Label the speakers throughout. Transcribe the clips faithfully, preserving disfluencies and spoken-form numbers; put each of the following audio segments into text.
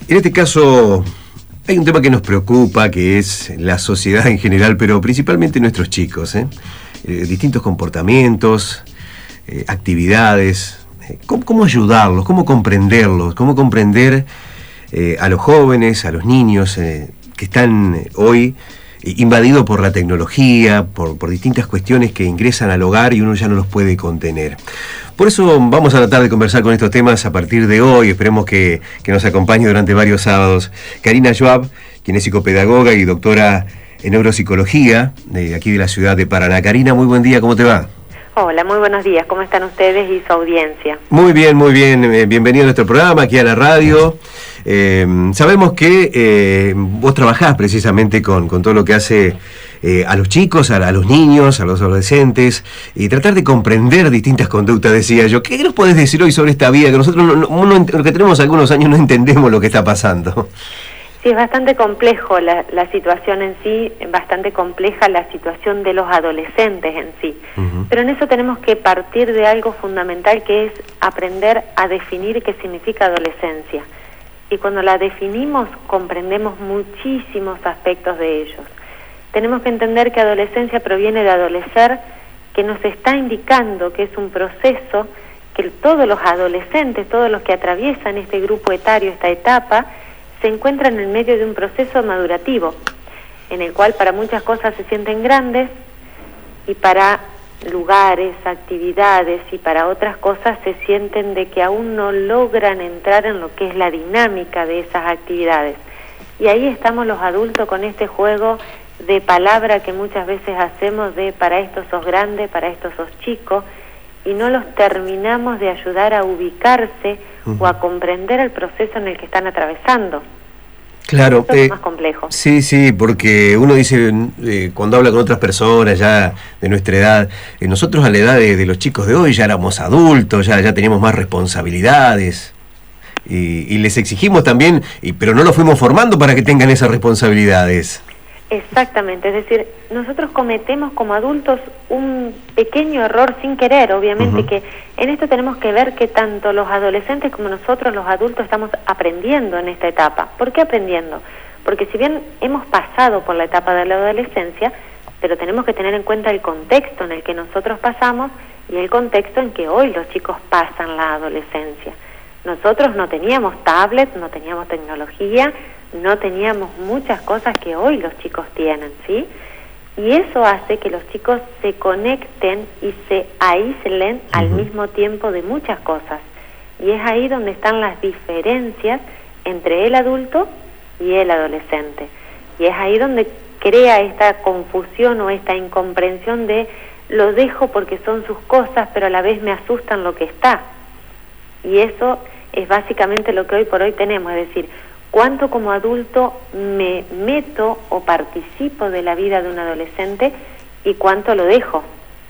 Speaker 1: En este caso hay un tema que nos preocupa, que es la sociedad en general, pero principalmente nuestros chicos, ¿eh? Eh, distintos comportamientos, eh, actividades, eh, ¿cómo, cómo ayudarlos, cómo comprenderlos, cómo comprender eh, a los jóvenes, a los niños eh, que están hoy invadidos por la tecnología, por, por distintas cuestiones que ingresan al hogar y uno ya no los puede contener. Por eso vamos a tratar de conversar con estos temas a partir de hoy. Esperemos que, que nos acompañe durante varios sábados Karina Schwab, quien es psicopedagoga y doctora en neuropsicología de aquí de la ciudad de Paraná. Karina, muy buen día, ¿cómo te va?
Speaker 2: Hola, muy buenos días, ¿cómo están ustedes y su audiencia?
Speaker 1: Muy bien, muy bien, eh, bienvenido a nuestro programa, aquí a la radio. Eh, sabemos que eh, vos trabajás precisamente con, con todo lo que hace eh, a los chicos, a, a los niños, a los adolescentes, y tratar de comprender distintas conductas, decía yo. ¿Qué nos podés decir hoy sobre esta vida? Que nosotros, no, no, uno, que tenemos algunos años, no entendemos lo que está pasando.
Speaker 2: Sí, es bastante complejo la, la situación en sí, bastante compleja la situación de los adolescentes en sí. Uh-huh. Pero en eso tenemos que partir de algo fundamental, que es aprender a definir qué significa adolescencia. Y cuando la definimos, comprendemos muchísimos aspectos de ellos. Tenemos que entender que adolescencia proviene de adolecer, que nos está indicando que es un proceso que todos los adolescentes, todos los que atraviesan este grupo etario, esta etapa, se encuentran en medio de un proceso madurativo, en el cual para muchas cosas se sienten grandes y para lugares, actividades y para otras cosas se sienten de que aún no logran entrar en lo que es la dinámica de esas actividades. Y ahí estamos los adultos con este juego de palabra que muchas veces hacemos de para esto sos grande, para esto sos chico, y no los terminamos de ayudar a ubicarse uh-huh. o a comprender el proceso en el que están atravesando.
Speaker 1: Claro,
Speaker 2: Eso
Speaker 1: eh,
Speaker 2: es más complejo.
Speaker 1: Sí, sí, porque uno dice, eh, cuando habla con otras personas ya de nuestra edad, eh, nosotros a la edad de, de los chicos de hoy ya éramos adultos, ya, ya teníamos más responsabilidades, y, y les exigimos también, y, pero no los fuimos formando para que tengan esas responsabilidades.
Speaker 2: Exactamente, es decir, nosotros cometemos como adultos un pequeño error sin querer, obviamente, uh-huh. que en esto tenemos que ver que tanto los adolescentes como nosotros los adultos estamos aprendiendo en esta etapa. ¿Por qué aprendiendo? Porque si bien hemos pasado por la etapa de la adolescencia, pero tenemos que tener en cuenta el contexto en el que nosotros pasamos y el contexto en que hoy los chicos pasan la adolescencia. Nosotros no teníamos tablets, no teníamos tecnología, no teníamos muchas cosas que hoy los chicos tienen, ¿sí? Y eso hace que los chicos se conecten y se aíslen uh-huh. al mismo tiempo de muchas cosas. Y es ahí donde están las diferencias entre el adulto y el adolescente. Y es ahí donde crea esta confusión o esta incomprensión de lo dejo porque son sus cosas, pero a la vez me asustan lo que está. Y eso es básicamente lo que hoy por hoy tenemos, es decir, cuánto como adulto me meto o participo de la vida de un adolescente y cuánto lo dejo.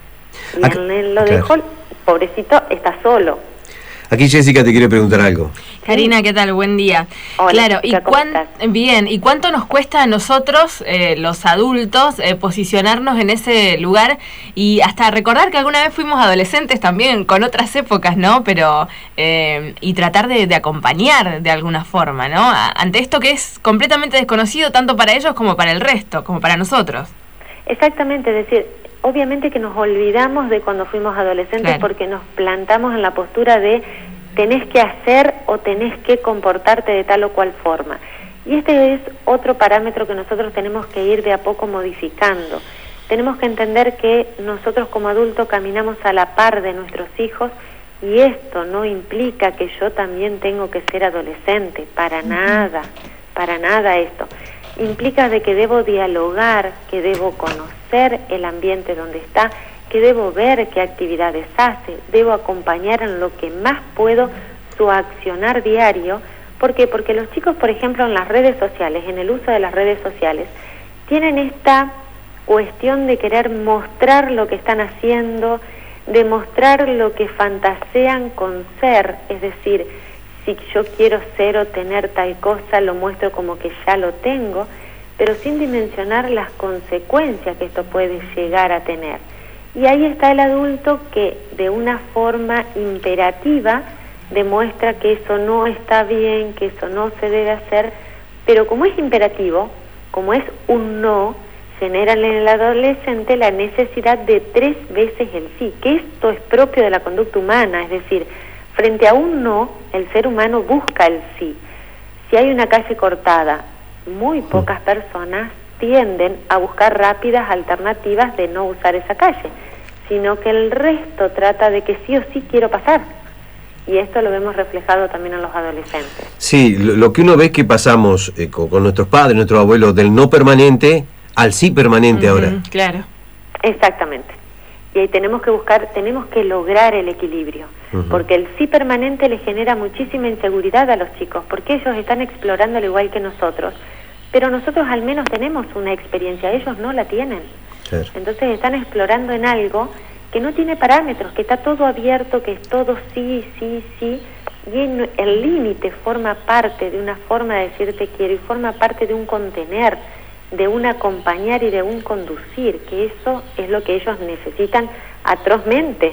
Speaker 2: Y
Speaker 1: Aquí,
Speaker 2: en él lo
Speaker 1: claro.
Speaker 2: dejo, pobrecito, está solo.
Speaker 1: Aquí Jessica te quiere preguntar algo.
Speaker 3: Karina, ¿qué tal? Buen día.
Speaker 2: Hola,
Speaker 3: claro,
Speaker 2: chica,
Speaker 3: ¿y cuán... bien, ¿y cuánto nos cuesta a nosotros, eh, los adultos, eh, posicionarnos en ese lugar y hasta recordar que alguna vez fuimos adolescentes también, con otras épocas, ¿no? Pero, eh, y tratar de, de acompañar de alguna forma, ¿no? Ante esto que es completamente desconocido tanto para ellos como para el resto, como para nosotros.
Speaker 2: Exactamente, es decir, obviamente que nos olvidamos de cuando fuimos adolescentes, claro. porque nos plantamos en la postura de tenés que hacer o tenés que comportarte de tal o cual forma. Y este es otro parámetro que nosotros tenemos que ir de a poco modificando. Tenemos que entender que nosotros como adultos caminamos a la par de nuestros hijos y esto no implica que yo también tengo que ser adolescente, para nada, para nada esto. Implica de que debo dialogar, que debo conocer el ambiente donde está, que debo ver qué actividades hace, debo acompañar en lo que más puedo su accionar diario. ¿Por qué? Porque los chicos, por ejemplo, en las redes sociales, en el uso de las redes sociales, tienen esta cuestión de querer mostrar lo que están haciendo, de mostrar lo que fantasean con ser, es decir, si yo quiero ser o tener tal cosa, lo muestro como que ya lo tengo, pero sin dimensionar las consecuencias que esto puede llegar a tener. Y ahí está el adulto que de una forma imperativa demuestra que eso no está bien, que eso no se debe hacer, pero como es imperativo, como es un no, genera en el adolescente la necesidad de tres veces el sí, que esto es propio de la conducta humana, es decir, frente a un no, el ser humano busca el sí. Si hay una calle cortada, muy pocas personas tienden a buscar rápidas alternativas de no usar esa calle, sino que el resto trata de que sí o sí quiero pasar. Y esto lo vemos reflejado también en los adolescentes.
Speaker 1: Sí, lo, lo que uno ve es que pasamos eh, con, con nuestros padres, nuestros abuelos, del no permanente al sí permanente uh-huh, ahora.
Speaker 3: Claro.
Speaker 2: Exactamente. Y ahí tenemos que buscar, tenemos que lograr el equilibrio, uh-huh. porque el sí permanente les genera muchísima inseguridad a los chicos, porque ellos están explorando al igual que nosotros, pero nosotros al menos tenemos una experiencia, ellos no la tienen. Claro. Entonces están explorando en algo que no tiene parámetros, que está todo abierto, que es todo sí, sí, sí, y el límite forma parte de una forma de decir te quiero y forma parte de un contener, de un acompañar y de un conducir, que eso es lo que ellos necesitan atrozmente.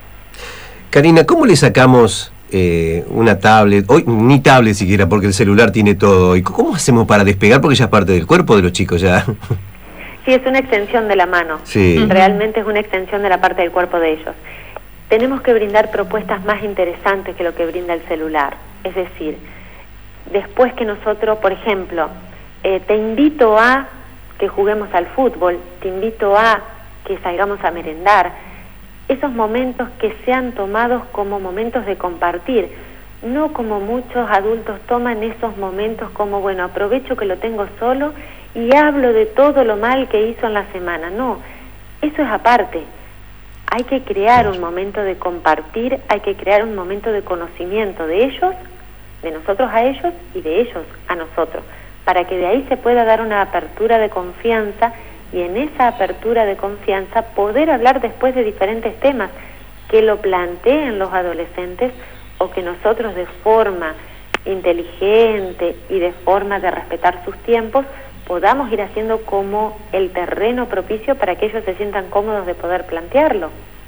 Speaker 1: Karina, ¿cómo le sacamos eh, una tablet, hoy ni tablet siquiera, porque el celular tiene todo, y cómo hacemos para despegar, porque ya es parte del cuerpo de los chicos ya?
Speaker 2: Sí, es una extensión de la mano,
Speaker 1: sí.
Speaker 2: Realmente es una extensión de la parte del cuerpo de ellos. Tenemos que brindar propuestas más interesantes que lo que brinda el celular, es decir, después que nosotros, por ejemplo, Eh, te invito a que juguemos al fútbol, te invito a que salgamos a merendar, esos momentos que sean tomados como momentos de compartir, no como muchos adultos toman esos momentos como, bueno, aprovecho que lo tengo solo y hablo de todo lo mal que hizo en la semana. No, eso es aparte. Hay que crear un momento de compartir, hay que crear un momento de conocimiento de ellos, de nosotros a ellos y de ellos a nosotros, para que de ahí se pueda dar una apertura de confianza y en esa apertura de confianza poder hablar después de diferentes temas que lo planteen los adolescentes o que nosotros de forma inteligente y de forma de respetar sus tiempos podamos ir haciendo como el terreno propicio para que ellos se sientan cómodos de poder plantearlo.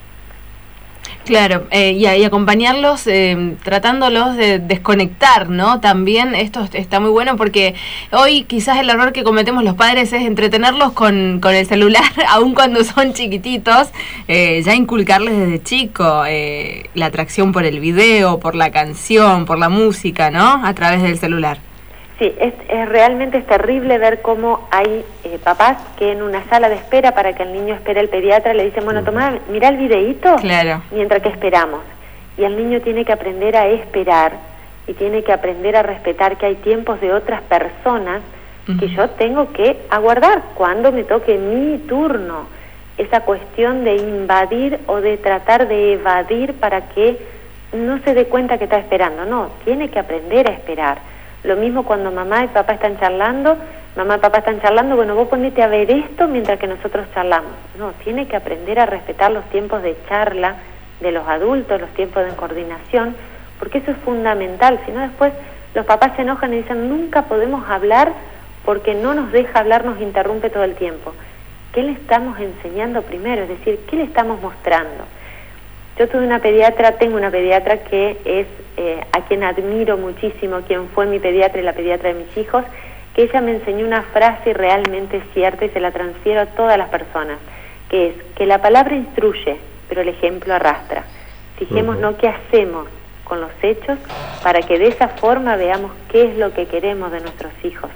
Speaker 3: Claro, eh, y, y acompañarlos, eh, tratándolos de desconectar, ¿no? También esto está muy bueno porque hoy quizás el error que cometemos los padres es entretenerlos con, con el celular, aun cuando son chiquititos, eh, ya inculcarles desde chico eh, la atracción por el video, por la canción, por la música, ¿no? A través del celular.
Speaker 2: Sí, es, es realmente es terrible ver cómo hay eh, papás que en una sala de espera para que el niño espere el pediatra le dicen, bueno, toma, mira el videíto,
Speaker 3: claro,
Speaker 2: mientras que esperamos. Y el niño tiene que aprender a esperar y tiene que aprender a respetar que hay tiempos de otras personas uh-huh. que yo tengo que aguardar cuando me toque mi turno. Esa cuestión de invadir o de tratar de evadir para que no se dé cuenta que está esperando. No, tiene que aprender a esperar. Lo mismo cuando mamá y papá están charlando, mamá y papá están charlando, bueno, vos ponete a ver esto mientras que nosotros charlamos. No, tiene que aprender a respetar los tiempos de charla de los adultos, los tiempos de coordinación, porque eso es fundamental. Si no, después los papás se enojan y dicen, nunca podemos hablar porque no nos deja hablar, nos interrumpe todo el tiempo. ¿Qué le estamos enseñando primero? Es decir, ¿qué le estamos mostrando? Yo tuve una pediatra, tengo una pediatra que es eh, a quien admiro muchísimo, quien fue mi pediatra y la pediatra de mis hijos, que ella me enseñó una frase realmente cierta y se la transfiero a todas las personas, que es que la palabra instruye, pero el ejemplo arrastra. Fijémonos uh-huh. qué hacemos con los hechos para que de esa forma veamos qué es lo que queremos de nuestros hijos.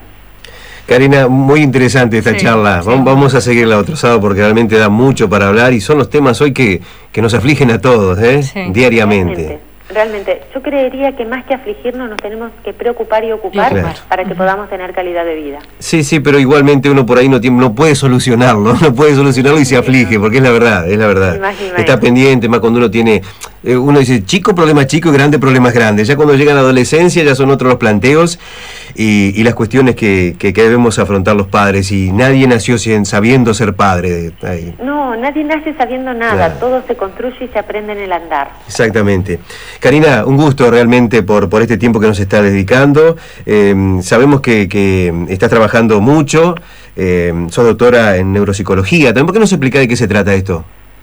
Speaker 1: Karina, muy interesante esta sí, charla.
Speaker 3: Sí.
Speaker 1: Vamos a seguirla otro sábado porque realmente da mucho para hablar y son los temas hoy que, que nos afligen a todos, ¿eh? Sí. Diariamente.
Speaker 2: Realmente, realmente, yo creería que más que afligirnos nos tenemos que preocupar y ocupar claro. para que uh-huh. podamos tener calidad de vida.
Speaker 1: Sí, sí, pero igualmente uno por ahí no, tiene, no puede solucionarlo, no puede solucionarlo y se aflige, porque es la verdad, es la verdad.
Speaker 2: Imagínate.
Speaker 1: Está pendiente, más cuando uno tiene, eh, uno dice chico problemas chicos, grande problemas grandes. Ya cuando llega la adolescencia ya son otros los planteos y, y las cuestiones que, que, que debemos afrontar los padres. Y nadie nació sin, sabiendo ser padre. Ahí.
Speaker 2: No, nadie nace sabiendo nada, claro. todo se construye y se aprende en el andar.
Speaker 1: Exactamente. Karina, un gusto realmente por, por este tiempo que nos está dedicando. Eh, sabemos que, que estás trabajando mucho, eh, sos doctora en neuropsicología. ¿También por qué nos explicás de qué se trata esto?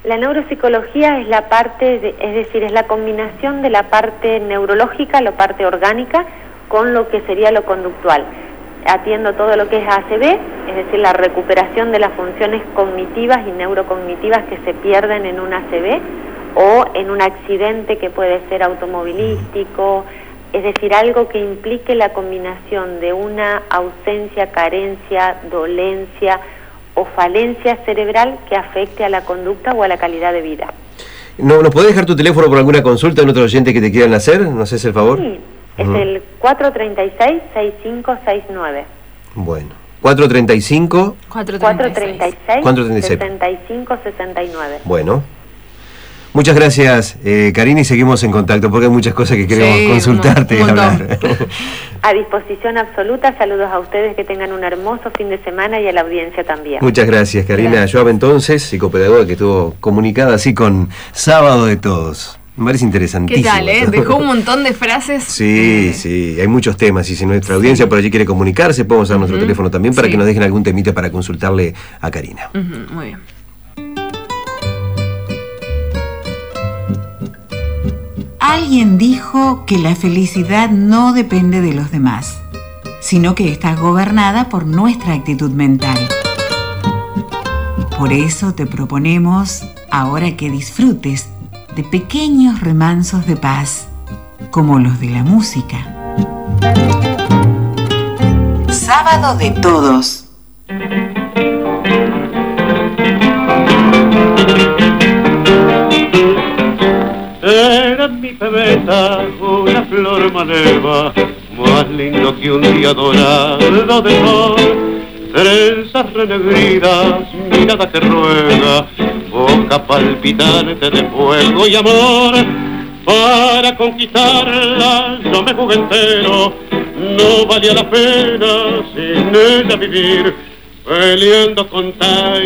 Speaker 2: La neuropsicología es la parte, de, es decir, es la combinación de la parte neurológica, la parte orgánica, con lo que sería lo conductual. Atiendo todo lo que es A C V, es decir, la recuperación de las funciones cognitivas y neurocognitivas que se pierden en un A C V o en un accidente que puede ser automovilístico, es decir, algo que implique la combinación de una ausencia, carencia, dolencia o falencia cerebral que afecte a la conducta o a la calidad de vida.
Speaker 1: ¿No, ¿Nos podés dejar tu teléfono por alguna consulta en otro oyente que te quieran hacer? ¿Nos haces el favor?
Speaker 2: Sí, es uh-huh. el cuatro tres seis, seis cinco seis nueve.
Speaker 1: Bueno, cuatro tres cinco...
Speaker 2: cuatro tres seis, sesenta y cinco sesenta y nueve.
Speaker 1: Bueno. Muchas gracias, eh, Karina, y seguimos en contacto porque hay muchas cosas que queremos sí, consultarte y hablar.
Speaker 2: A disposición absoluta, saludos a ustedes, que tengan un hermoso fin de semana y a la audiencia también.
Speaker 1: Muchas gracias, Karina Joab, entonces, psicopedagoga que estuvo comunicada así con Sábado de Todos. Me parece interesantísimo.
Speaker 3: ¿Qué tal, eh? Dejó un montón de frases.
Speaker 1: Sí, eh. sí, hay muchos temas, y si nuestra audiencia sí. por allí quiere comunicarse, podemos dar uh-huh. nuestro teléfono también para sí. que nos dejen algún temita para consultarle a Karina.
Speaker 3: Uh-huh. Muy bien.
Speaker 4: Alguien dijo que la felicidad no depende de los demás, sino que está gobernada por nuestra actitud mental. Por eso te proponemos ahora que disfrutes de pequeños remansos de paz, como los de la música. Sábado de Todos.
Speaker 5: Era mi pebeta una flor maleva, más lindo que un día dorado de sol. Trenzas renegridas, mirada que ruega, boca palpitante de fuego y amor. Para conquistarla yo me jugué entero, no valía la pena sin ella vivir, peleando con tal